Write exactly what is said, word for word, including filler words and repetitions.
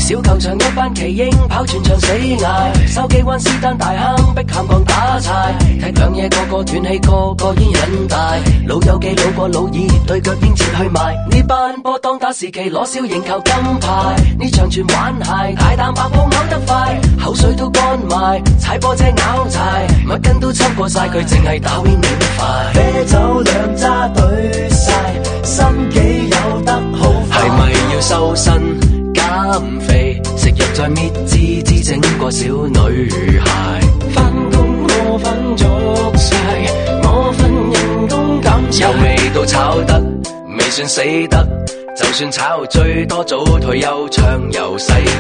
小球場一班奇英跑全場死捱，筲箕灣斯丹大坑碧咸港打柴，踢兩夜個個斷氣，個個煙癮大，老友記老過老二對腳應切去埋，呢班波當打時期攞小型球金牌，呢場全玩鞋，大啖白布咬得快，口水都乾埋，踩波車咬柴，乜根都抽過晒，佢淨係打 win 秒快，啤酒兩揸對晒，身幾有得好快，係咪要收身減肥，食藥再搣支支整個小女孩，返工我粉足晒，我份人工減晒，又未到炒得，未算死得，就算炒最多早退休，暢遊世